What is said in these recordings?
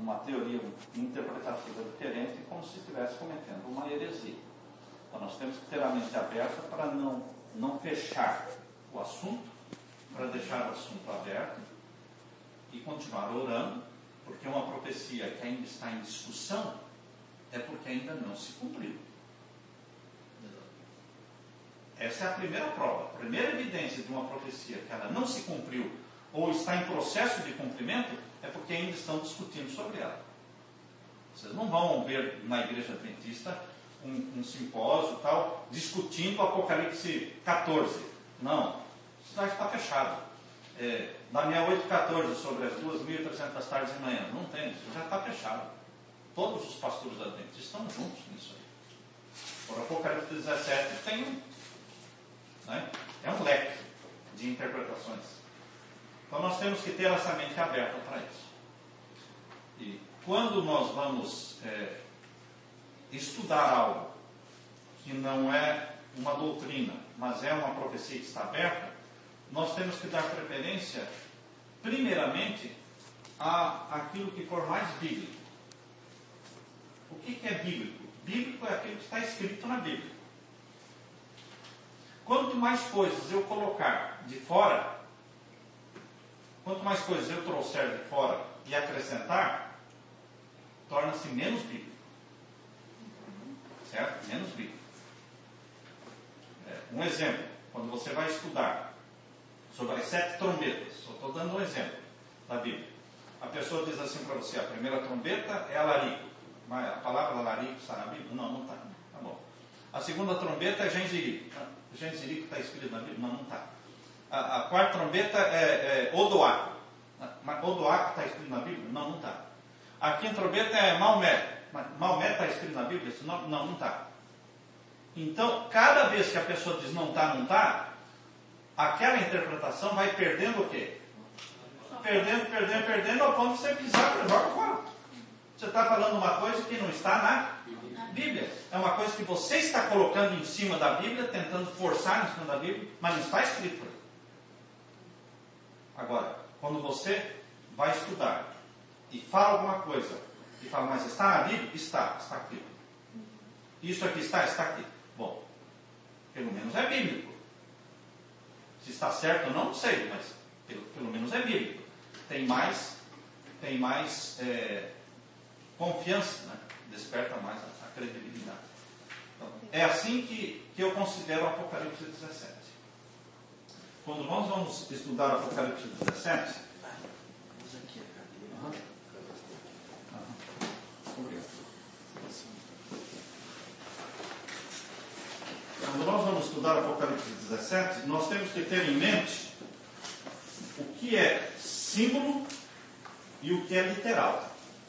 uma teoria interpretativa diferente, como se estivesse cometendo uma heresia. Então nós temos que ter a mente aberta para não fechar o assunto, para deixar o assunto aberto e continuar orando, porque uma profecia que ainda está em discussão é porque ainda não se cumpriu. Essa é a primeira prova, a primeira evidência de uma profecia que ela não se cumpriu ou está em processo de cumprimento é porque ainda estão discutindo sobre ela. Vocês não vão ver na igreja adventista um simpósio tal, discutindo o Apocalipse 14. Não, isso já está fechado. Daniel 8,14 sobre as 2.300 tardes e manhãs. Não tem, isso já está fechado. Todos os pastores adventistas estão juntos nisso aí. Por Apocalipse 17 tem é um leque de interpretações. Então nós temos que ter essa mente aberta para isso. E quando nós vamos estudar algo que não é uma doutrina, mas é uma profecia que está aberta, nós temos que dar preferência, primeiramente, àquilo que for mais bíblico. O que é bíblico? Bíblico é aquilo que está escrito na Bíblia. Quanto mais coisas eu colocar de fora, quanto mais coisas eu trouxer de fora e acrescentar, torna-se menos bíblico. Certo? Menos bíblico. Um exemplo, quando você vai estudar sobre as 7 trombetas, só estou dando um exemplo da Bíblia. A pessoa diz assim para você, a primeira trombeta é alarico. Mas a palavra alarico está na Bíblia? Não está. Tá bom. A segunda trombeta é genzirico. Genzirico está escrito na Bíblia? Não está. A quarta trombeta é odoaco. Mas odoaco está escrito na Bíblia? Não está. A quinta trombeta é Maomé. Maomé está escrito na Bíblia? Não está. Então, cada vez que a pessoa diz não está, aquela interpretação vai perdendo o quê? Perdendo ao ponto de você pisar e joga fora. Você está falando uma coisa que não está na Bíblia. É uma coisa que você está colocando em cima da Bíblia, tentando forçar em cima da Bíblia, mas não está escrito por aí. Agora, quando você vai estudar e fala alguma coisa, e fala, mas está na Bíblia? Está aqui. Isso aqui está aqui. Bom, pelo menos é bíblico. Se está certo ou não sei, mas pelo menos é bíblico. Tem mais confiança, né? Desperta mais a credibilidade. Então, é assim que eu considero o Apocalipse 17. Quando nós vamos estudar o Apocalipse 17, quando nós vamos estudar o Apocalipse 17, nós temos que ter em mente o que é símbolo e o que é literal.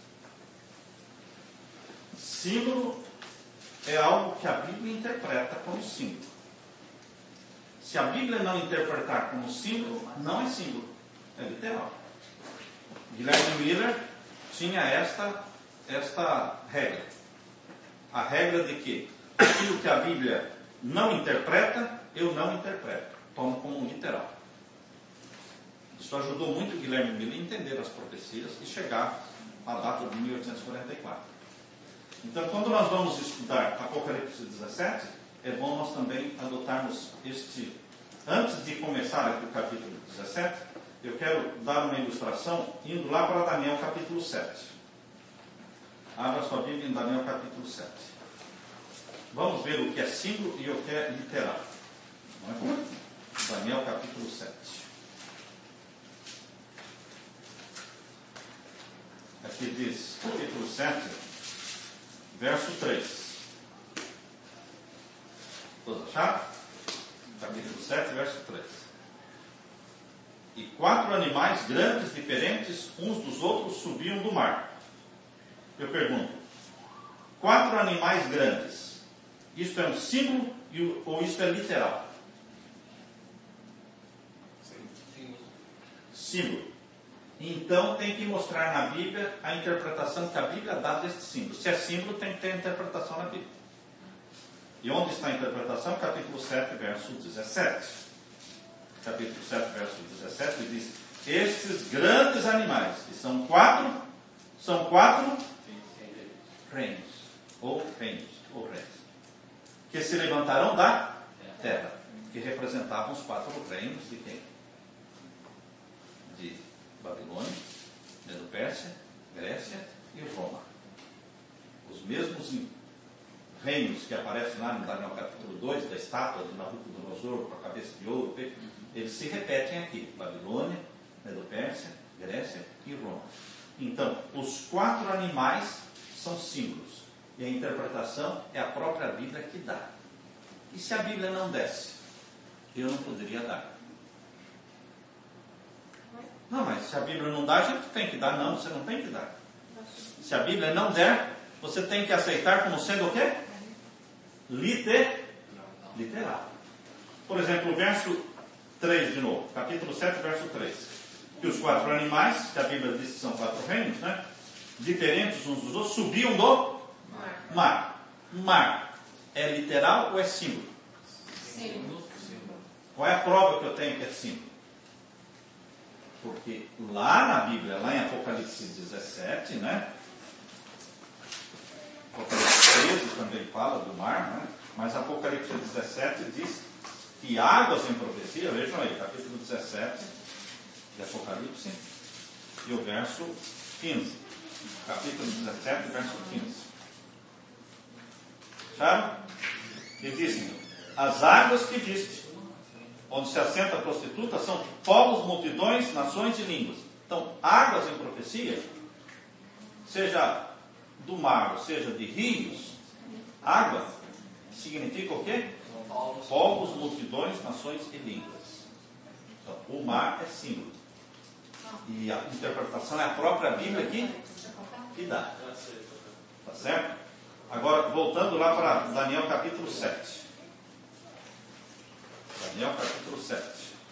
Símbolo é algo que a Bíblia interpreta como símbolo. Se a Bíblia não interpretar como símbolo, não é símbolo, é literal. Guilherme Miller tinha esta regra. A regra de que aquilo que a Bíblia não interpreta, eu não interpreto. Tomo como literal. Isso ajudou muito o Guilherme Miller a entender as profecias e chegar à data de 1844. Então, quando nós vamos estudar Apocalipse 17, é bom nós também adotarmos este. Antes de começar aqui o capítulo 17, eu quero dar uma ilustração indo lá para Daniel capítulo 7. Abra sua Bíblia em Daniel capítulo 7. Vamos ver o que é símbolo e o que é literal. Não é? Daniel capítulo 7. Aqui diz, capítulo 7, verso 3. Todos acharam? Capítulo 7, verso 3. E 4 animais grandes, diferentes uns dos outros, subiam do mar. Eu pergunto, 4 animais grandes, isto é um símbolo ou isto é literal? Símbolo. Então tem que mostrar na Bíblia a interpretação que a Bíblia dá deste símbolo. Se é símbolo, tem que ter a interpretação na Bíblia. E onde está a interpretação? Capítulo 7, verso 17. Capítulo 7, verso 17 diz: estes grandes animais, que são 4, São 4 reinos, ou reis, que se levantarão da terra, que representavam os 4 reinos de quem? De Babilônia, Medo-Pérsia, Grécia e Roma. Os mesmos reinos que aparecem lá no Daniel capítulo 2, da estátua de Nabucodonosor com a cabeça de ouro, eles se repetem aqui: Babilônia, Medo-Pérsia, Grécia e Roma. Então, os 4 animais são símbolos, e a interpretação é a própria Bíblia que dá. E se a Bíblia não desse? Eu não poderia dar. Não, mas se a Bíblia não dá, a gente tem que dar. Não, você não tem que dar. Se a Bíblia não der, você tem que aceitar como sendo o quê? Literal. Por exemplo, o verso 3 de novo, capítulo 7, verso 3. Que os 4 animais, que a Bíblia diz que são 4 reinos, né? Diferentes uns dos outros, subiam do mar. Mar é literal ou é símbolo? Símbolo. Qual é a prova que eu tenho que é símbolo? Porque lá na Bíblia, lá em Apocalipse 17, né? Apocalipse 13 também fala do mar, né? Mas Apocalipse 17 diz que águas em profecia, vejam aí, capítulo 17 de Apocalipse e o verso 15. Capítulo 17, verso 15. Sabe? E dizem: as águas que viste, onde se assenta a prostituta, são povos, multidões, nações e línguas. Então, águas em profecia, seja do mar, ou seja de rios, água significa o quê? Povos, multidões, nações e línguas. Então, o mar é símbolo. E a interpretação é a própria Bíblia que dá. Tá certo? Agora, voltando lá para Daniel capítulo 7. Daniel capítulo 7.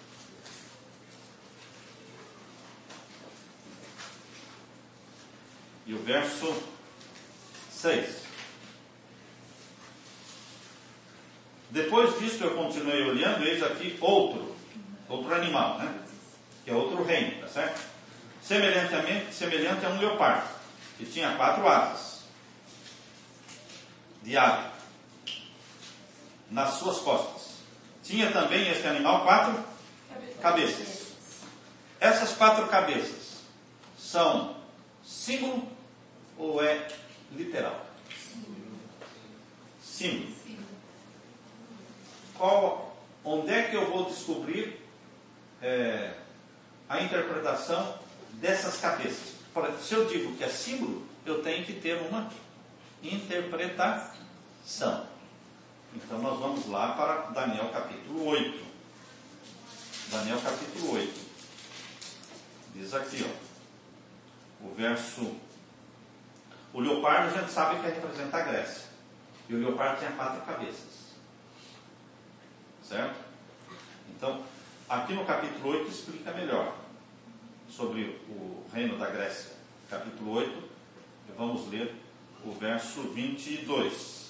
E o verso 6. Depois disso eu continuei olhando, eis aqui outro animal, né? Que é outro reino, tá certo? Semelhante a um leopardo, que tinha 4 asas de ave nas suas costas. Tinha também este animal 4 cabeças. Essas 4 cabeças são símbolo ou é literal? Símbolo. Onde é que eu vou descobrir a interpretação dessas cabeças? Se eu digo que é símbolo, eu tenho que ter uma interpretação. Então nós vamos lá para Daniel capítulo 8. Daniel capítulo 8. Diz aqui, ó, o verso... O leopardo a gente sabe que representa a Grécia. E o leopardo tinha 4 cabeças. Certo? Então, aqui no capítulo 8 explica melhor sobre o reino da Grécia. Capítulo 8, vamos ler o verso 22.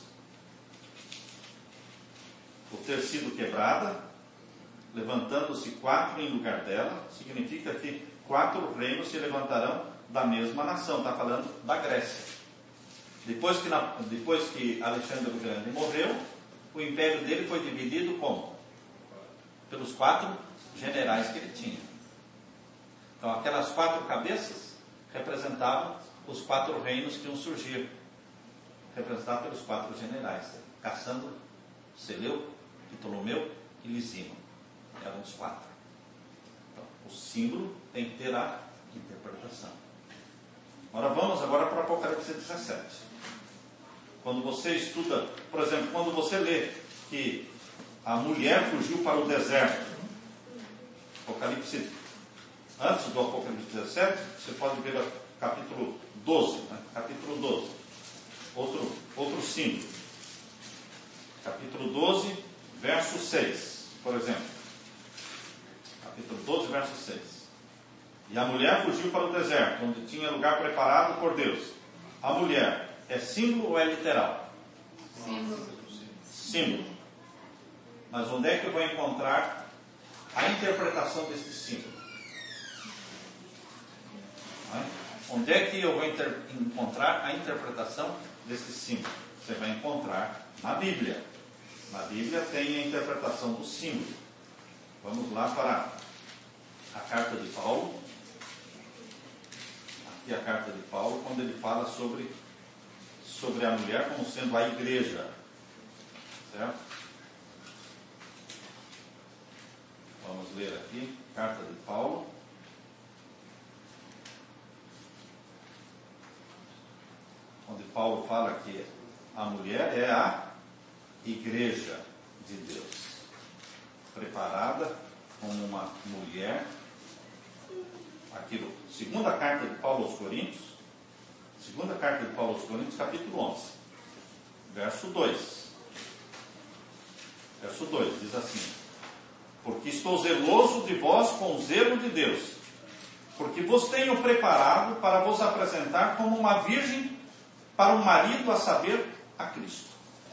Por ter sido quebrada, levantando-se 4 em lugar dela, significa que 4 reinos se levantarão da mesma nação. Está falando da Grécia. Depois que Alexandre o Grande morreu, o império dele foi dividido como? Pelos 4 generais que ele tinha. Então aquelas 4 cabeças representavam os 4 reinos que iam surgir, representados pelos 4 generais: Cassandro, Seleuco, Ptolomeu e Lisímaco. Eram os 4. Então, o símbolo tem que ter a interpretação. Vamos agora para o Apocalipse 17. Quando você estuda, por exemplo, quando você lê que a mulher fugiu para o deserto, Apocalipse, antes do Apocalipse 17, você pode ver o capítulo 12, né? Capítulo 12, outro símbolo. Capítulo 12, verso 6, por exemplo. Capítulo 12, verso 6. E a mulher fugiu para o deserto, onde tinha lugar preparado por Deus. A mulher é símbolo ou é literal? Símbolo. Mas onde é que eu vou encontrar a interpretação desse símbolo? Onde é que eu vou encontrar a interpretação desse símbolo? Você vai encontrar na Bíblia. Na Bíblia tem a interpretação do símbolo. Vamos lá para a carta de Paulo. Aqui a carta de Paulo, quando ele fala sobre a mulher como sendo a igreja. Certo? Vamos ler aqui, carta de Paulo. Onde Paulo fala que a mulher é a igreja de Deus. Preparada como uma mulher. Aqui, segunda carta de Paulo aos Coríntios. Segunda carta de Paulo aos Coríntios, capítulo 11. Verso 2. Verso 2 diz assim: porque estou zeloso de vós com o zelo de Deus, porque vos tenho preparado para vos apresentar como uma virgem para um marido, a saber, a Cristo.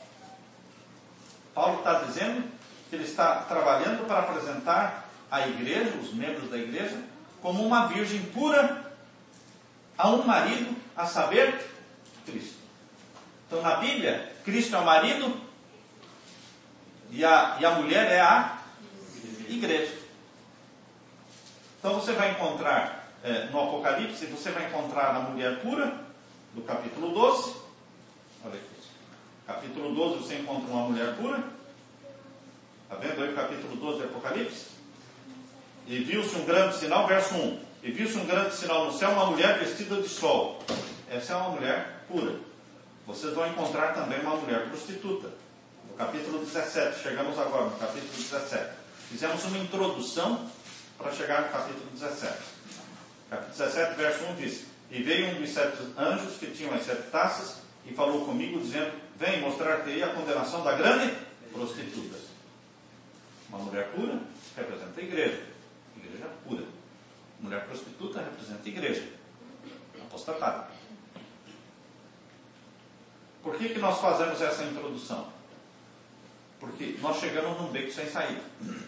Paulo está dizendo que ele está trabalhando para apresentar a igreja, os membros da igreja, como uma virgem pura a um marido, a saber, Cristo. Então, na Bíblia, Cristo é o marido e a mulher é a igreja. Então você vai encontrar no Apocalipse, você vai encontrar a mulher pura, do capítulo 12. Olha aqui. Capítulo 12 você encontra uma mulher pura. Está vendo aí o capítulo 12 do Apocalipse? E viu-se um grande sinal, verso 1. E viu-se um grande sinal no céu, uma mulher vestida de sol. Essa é uma mulher pura. Vocês vão encontrar também uma mulher prostituta. No capítulo 17, chegamos agora no capítulo 17. Fizemos uma introdução para chegar no capítulo 17. Capítulo 17, verso 1 diz: e veio um dos 7 anjos que tinham as 7 taças e falou comigo, dizendo: vem mostrar-te-ei a condenação da grande prostituta. Uma mulher pura representa a igreja. Igreja pura. Mulher prostituta representa a igreja apostatada. Por que nós fazemos essa introdução? Porque nós chegamos num beco sem saída.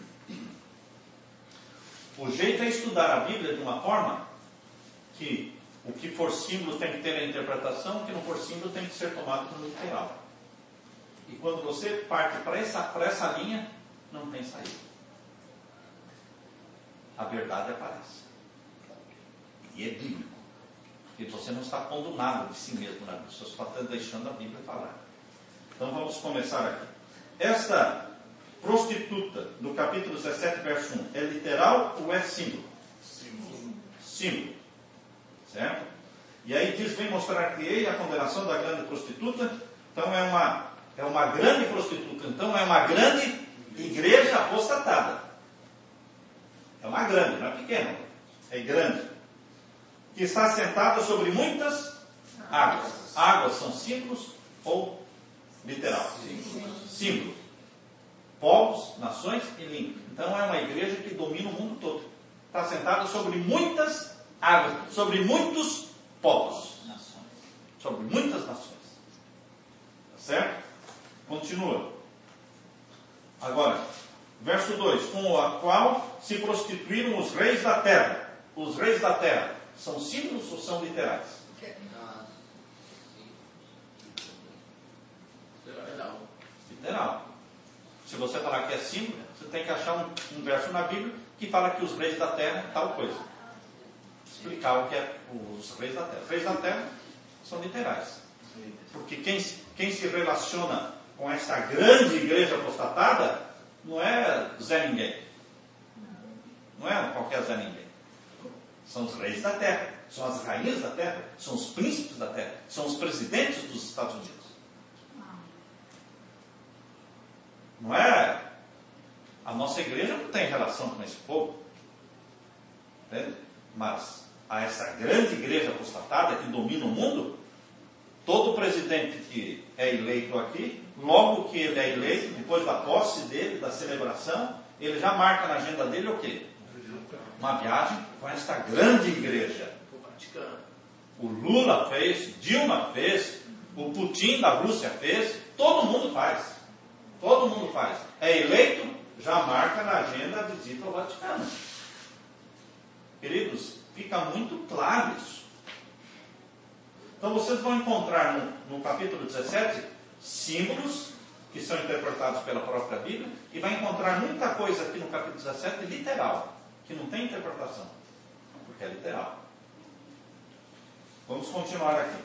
O jeito é estudar a Bíblia de uma forma que o que for símbolo tem que ter a interpretação, o que não for símbolo tem que ser tomado como literal. E quando você parte para essa linha, não tem saída. A verdade aparece. E é bíblico. Porque você não está pondo nada de si mesmo na Bíblia, você só está deixando a Bíblia falar. Então vamos começar aqui. Esta prostituta, do capítulo 17, verso 1, é literal ou é símbolo? Símbolo. Certo? E aí diz: vem mostrar-te-ei a condenação da grande prostituta. Então é uma grande prostituta. Então é uma grande igreja apostatada. É uma grande, não é pequena. É grande. Que está sentada sobre muitas águas. Águas são símbolos ou literal? Símbolos. Povos, nações e línguas. Então é uma igreja que domina o mundo todo. Está sentada sobre muitas águas, sobre muitos povos, sobre muitas nações. Certo? Continua. Agora, verso 2: com a qual se prostituíram os reis da terra. Os reis da terra são símbolos ou são literais? Literal. Se você falar que é símbolo, você tem que achar um verso na Bíblia que fala que os reis da terra tal coisa. Explicar o que é os reis da terra. Os reis da terra são literais. Porque quem se relaciona com essa grande igreja apostatada não é Zé Ninguém. Não é qualquer Zé Ninguém. São os reis da terra. São as rainhas da terra. São os príncipes da terra. São os presidentes dos Estados Unidos. Não é? A nossa igreja não tem relação com esse povo. Entende? Mas a essa grande igreja apostatada que domina o mundo, todo presidente que é eleito aqui, logo que ele é eleito, depois da posse dele, da celebração, ele já marca na agenda dele o quê? Uma viagem com esta grande igreja. O Lula fez, Dilma fez, o Putin da Rússia fez, todo mundo faz. Todo mundo faz. É eleito, já marca na agenda a visita ao Vaticano. Queridos, fica muito claro isso. Então vocês vão encontrar no capítulo 17 símbolos que são interpretados pela própria Bíblia, e vai encontrar muita coisa aqui no capítulo 17 literal, que não tem interpretação, porque é literal. Vamos continuar aqui.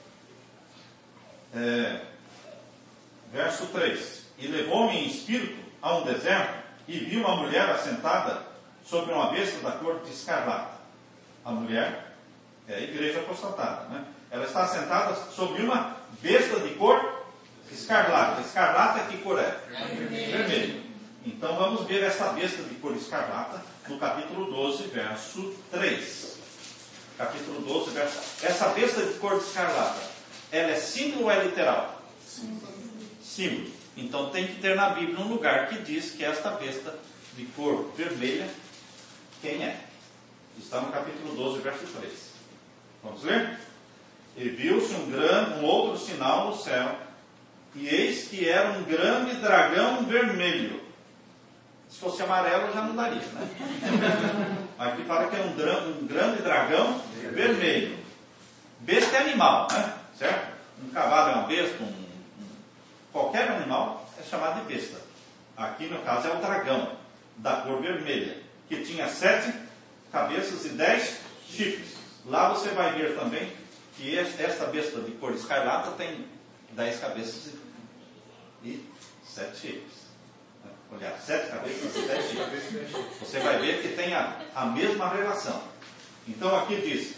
Verso 3. E levou-me em espírito a um deserto, e vi uma mulher assentada sobre uma besta da cor de escarlata. A mulher é a igreja apostatada, né? Ela está assentada sobre uma besta de cor escarlata. Escarlata, que cor é? Vermelho. Então vamos ver essa besta de cor escarlata no capítulo 12, verso 3. Capítulo 12, verso... Essa besta de cor escarlata, ela é símbolo ou é literal? Símbolo. Então tem que ter na Bíblia um lugar que diz que esta besta de cor vermelha, quem é? Está no capítulo 12, verso 3. Vamos ler? E viu-se um outro sinal no céu, e eis que era um grande dragão vermelho. Se fosse amarelo já não daria, né? Aqui fala que é um grande dragão vermelho. Besta é animal, né? Certo? Um cavalo é uma besta, qualquer animal é chamado de besta. Aqui no caso é o dragão, da cor vermelha, que tinha 7 cabeças e 10 chifres. Lá você vai ver também que esta besta de cor escarlata tem 10 cabeças e 7 chifres. Olha, 7 cabeças e 10 chifres. Você vai ver que tem a mesma relação. Então aqui diz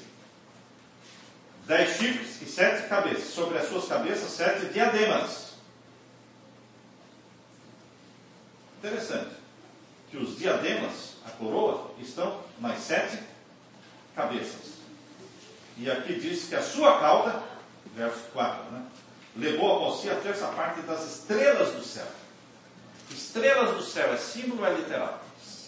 10 chifres e 7 cabeças. Sobre as suas cabeças 7 diademas. Interessante que os diademas, a coroa, estão nas 7 cabeças. E aqui diz que a sua cauda, verso 4, né, levou após si a terça parte das estrelas do céu. Estrelas do céu é símbolo ou é literal?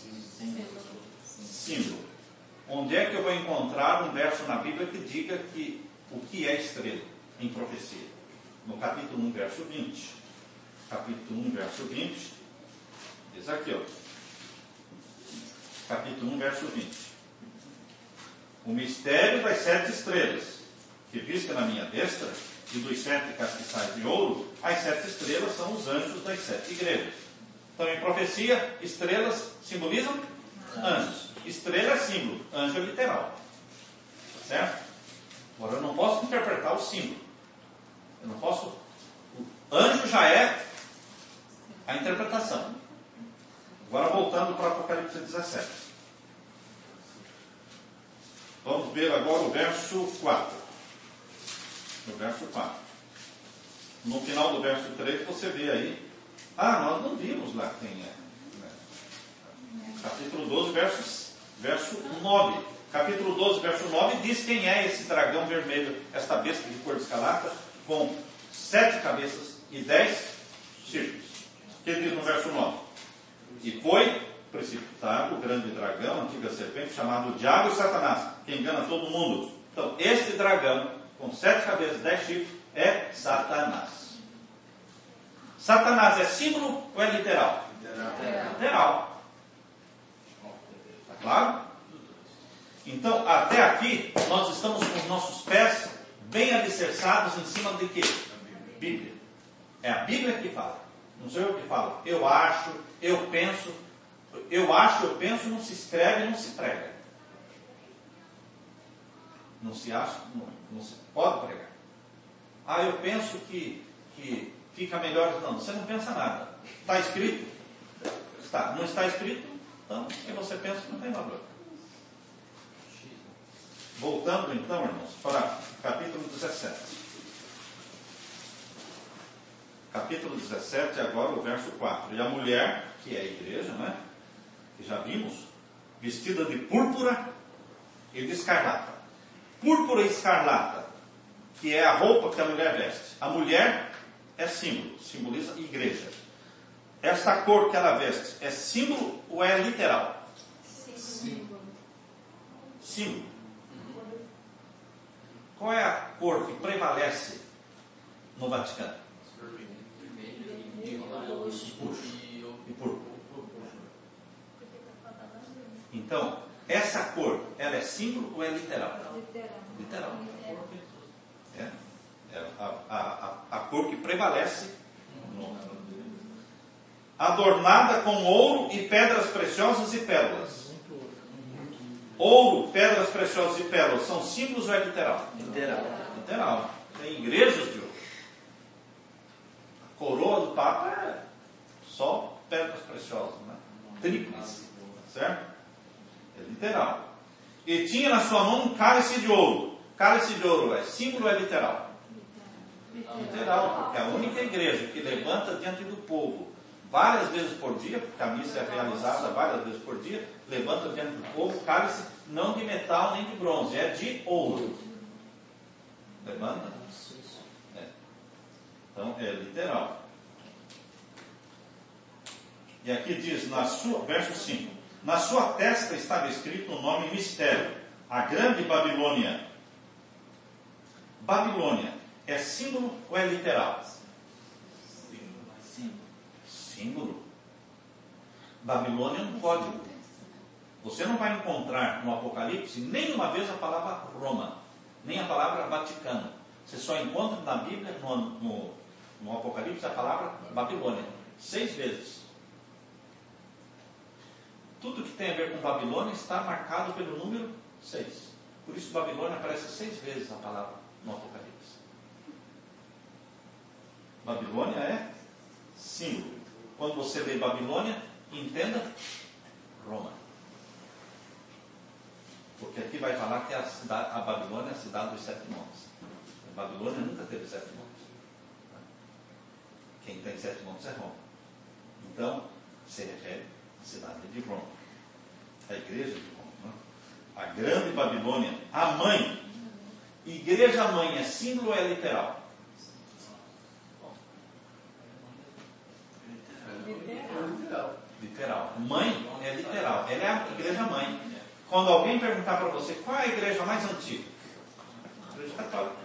Símbolo. Onde é que eu vou encontrar um verso na Bíblia que diga que o que é estrela em profecia? No capítulo 1, verso 20. Capítulo 1, verso 20. Diz aqui, ó. Capítulo 1, verso 20. O mistério das 7 estrelas, que vista na minha destra, e dos 7 castiçais de ouro, as 7 estrelas são os anjos das 7 igrejas. Então, em profecia, estrelas simbolizam anjos. Estrela é símbolo, anjo é literal. Certo? Agora, eu não posso interpretar o símbolo. Eu não posso... O anjo já é a interpretação. Agora, voltando para o Apocalipse 17. Vamos ver agora o verso 4. No verso 4. No final do verso 3, você vê aí. Nós não vimos lá quem é. Capítulo 12, verso 9. Capítulo 12, verso 9 diz quem é esse dragão vermelho, esta besta de cor de escarlata, com 7 cabeças e 10 chifres. O que diz no verso 9? E foi precipitado o grande dragão, a antiga serpente, chamado Diabo e Satanás, que engana todo mundo. Então, este dragão, com 7 cabeças e 10 chifres, é Satanás. Satanás é símbolo ou é literal? Literal. Está claro? Então, até aqui, nós estamos com os nossos pés bem alicerçados em cima de quê? Bíblia. É a Bíblia que fala. Não sou eu que falo. Eu acho, eu penso. Eu acho, eu penso, não se escreve, não se prega. Não se acha, não se pode pregar. Eu penso que fica melhor. Não, você não pensa nada. Está escrito? Está. Não está escrito? Então, o que você pensa não tem valor. Voltando então, irmãos, para o capítulo 17. Capítulo 17, agora o verso 4. E a mulher, que é a igreja, né? Que já vimos, vestida de púrpura e de escarlata. Púrpura e escarlata, que é a roupa que a mulher veste. A mulher é símbolo, simboliza igreja. Essa cor que ela veste é símbolo ou é literal? Símbolo. Símbolo. Qual é a cor que prevalece no Vaticano? E púrpura. Então, essa cor, ela é símbolo ou é literal? Literal. É cor que prevalece no mundo. Adornada com ouro e pedras preciosas e pérolas. Ouro, pedras preciosas e pérolas são símbolos ou é literal? Literal. Tem igrejas de ouro. A coroa do Papa é só pedras preciosas, né? Tríplice, certo? É literal. E tinha na sua mão um cálice de ouro. Cálice de ouro é símbolo ou é literal? Literal, porque é a única igreja que levanta diante do povo várias vezes por dia, porque a missa é realizada várias vezes por dia, levanta diante do povo cálice não de metal nem de bronze, é de ouro. Levanta? É. Então é literal. E aqui diz, verso 5, na sua testa estava escrito o nome mistério, a grande Babilônia. Babilônia é símbolo ou é literal? Símbolo. Babilônia é um código. Você não vai encontrar no Apocalipse nenhuma vez a palavra Roma, nem a palavra Vaticano. Você só encontra na Bíblia, no Apocalipse, a palavra Babilônia. 6 vezes. Tudo que tem a ver com Babilônia está marcado pelo número 6. Por isso Babilônia aparece 6 vezes a palavra no Apocalipse. Babilônia é símbolo. Quando você lê Babilônia, entenda Roma. Porque aqui vai falar que a Babilônia é a cidade dos 7 montes. A Babilônia nunca teve 7 montes. Quem tem 7 montes é Roma. Então, se refere à cidade de Roma. A igreja de Roma. Né? A grande Babilônia, a mãe. Igreja mãe é símbolo ou é literal? Literal. Mãe é literal. Ela é a igreja mãe. Quando alguém perguntar para você qual é a igreja mais antiga? A igreja católica.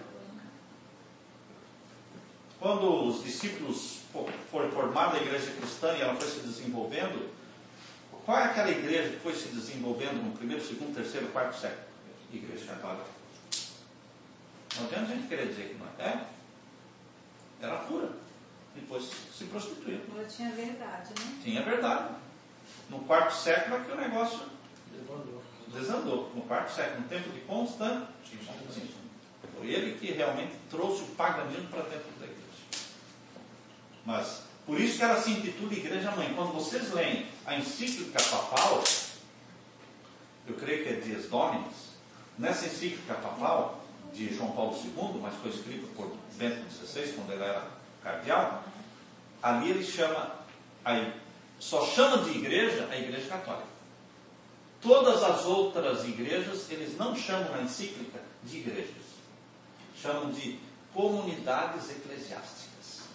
Quando os discípulos foram formada a igreja cristã e ela foi se desenvolvendo, qual é aquela igreja que foi se desenvolvendo no primeiro, segundo, terceiro, quarto século? Igreja católica. Não adianta a gente querer dizer que não é. Era pura. Depois se prostituiu. Ela tinha verdade, né? Tinha verdade. No quarto século é que o negócio desandou. No quarto século, no tempo de Constantino. Foi ele que realmente trouxe o paganismo para dentro da igreja. Mas, por isso que ela se intitula Igreja Mãe. Quando vocês leem a encíclica papal, eu creio que é Dies Dominis, nessa encíclica papal de João Paulo II, mas foi escrita por Bento XVI, quando ele era cardeal, ali ele só chama de igreja a Igreja Católica. Todas as outras igrejas, eles não chamam na encíclica de igrejas. Chamam de comunidades eclesiásticas.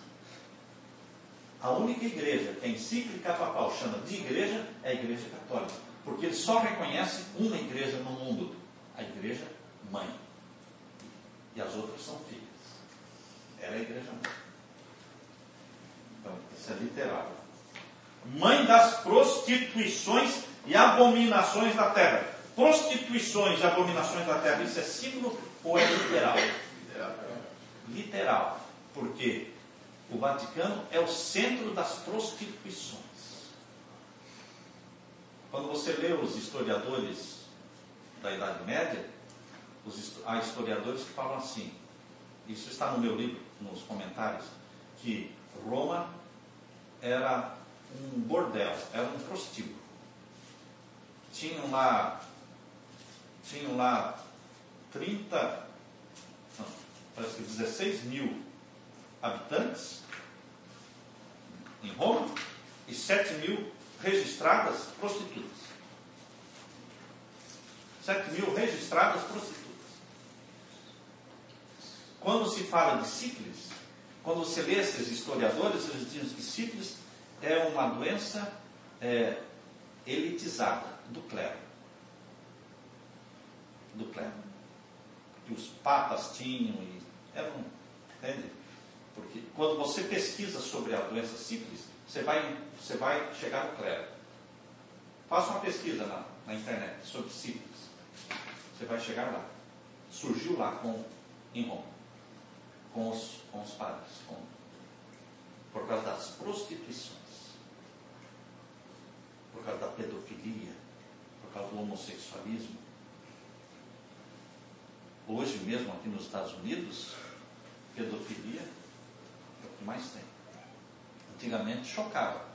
A única igreja que a encíclica papal chama de igreja é a Igreja Católica. Porque ele só reconhece uma igreja no mundo, a Igreja Mãe. E as outras são filhas. Ela é a Igreja Mãe. Então, isso é literal. Mãe das prostituições e abominações da terra. Prostituições e abominações da terra, isso é símbolo ou é literal? Literal. Porque o Vaticano é o centro das prostituições. Quando você lê os historiadores da Idade Média, há historiadores que falam assim, isso está no meu livro, nos comentários, que Roma era um bordel, era um prostíbulo. Tinham lá 16 mil habitantes em Roma e 7 mil registradas prostitutas. 7 mil registradas prostitutas. Quando se fala de sífilis, quando você lê esses historiadores, eles dizem que sífilis é uma doença elitizada do clero. Do clero. Que os papas tinham e entende? Porque quando você pesquisa sobre a doença sífilis, você vai chegar no clero. Faça uma pesquisa na internet sobre sífilis. Você vai chegar lá. Surgiu lá em Roma. com os padres, por causa das prostituições, por causa da pedofilia, por causa do homossexualismo. Hoje mesmo aqui nos Estados Unidos, pedofilia é o que mais tem. Antigamente chocava.